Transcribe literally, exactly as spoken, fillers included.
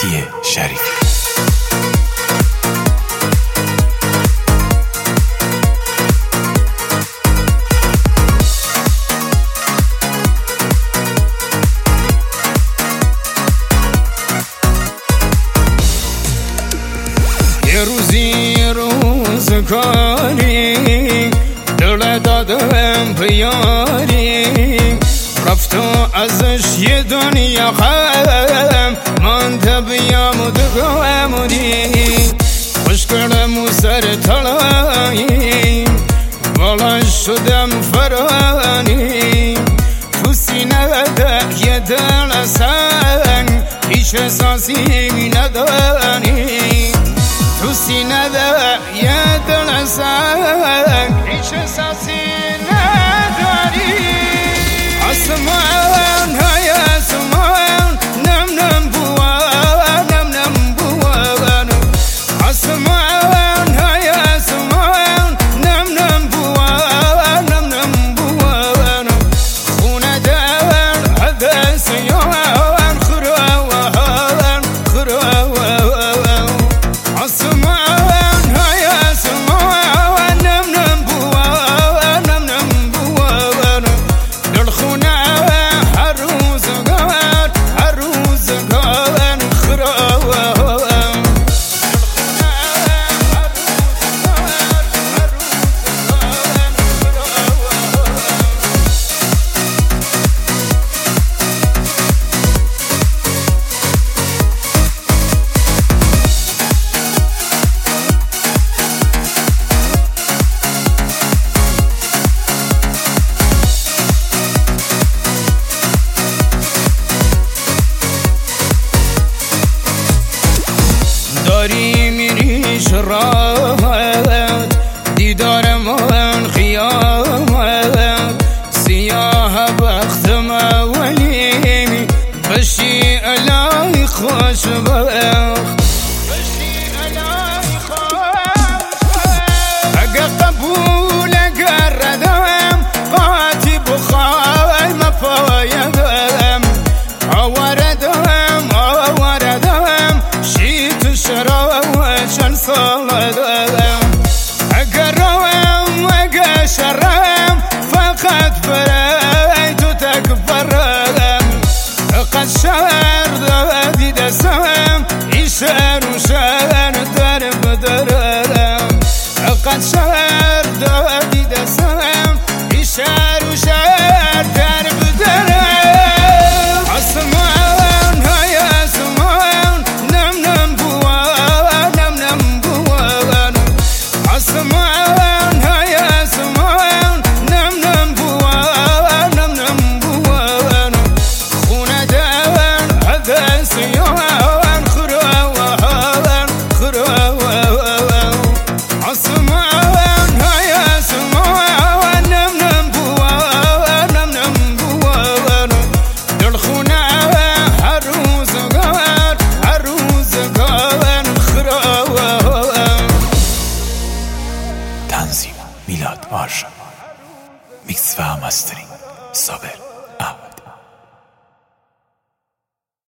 مهدی شریفی. یه روزی روزگاری دل دادم به یاری، رفت و ازش یه دنیا غم مانده بیام و دگامونی، خوش کردم و سر تلایی بالا شدم فرانی، تو سینه ده یه دل سنگ هیچ احساسی نداری، تو سینه ده یه دل سنگ هیچ احساسی نداری. آسمان های آسمان نم نم بوان نم نم بوان، آسمان های آسمان نم نم بوان نم نم بوان، خونه دل هده سیان خروان خروان، آسمان های آسمان نم نم بوان نم نم بوان، دل خونه هر روزگار هر روزگار خروان، دل خونه هر روزگار هر داری میریش راحت دیدار من خیامت، سیاه بختم اولی بشی الهی خوشبخت، بشی الهی خوشبخت، اگه قبول کردم قاطی بخوای مپایدم، آوردم آوردم شیت شراوشن صالدم، اگر روم اگر شرم فقط برای تو تکبرم، قد شهر دادی دستم ای شهر و شهر در بدرم، قد شهر دادی دستم ای شهر و شهر در بدرم. آسمان های آسمان نم نم بوان نم نم بوان، آسمان های آسمان نم نم بوان نم نم بوان، خونه دل هده سیان خروان خروان، آسمان های آسمان نم نم بوان نم نم بوان، دل خونه هر روزگار هر روزگار خروان. تنظیم میلاد مارشال، میکس و مسترینگ صابر.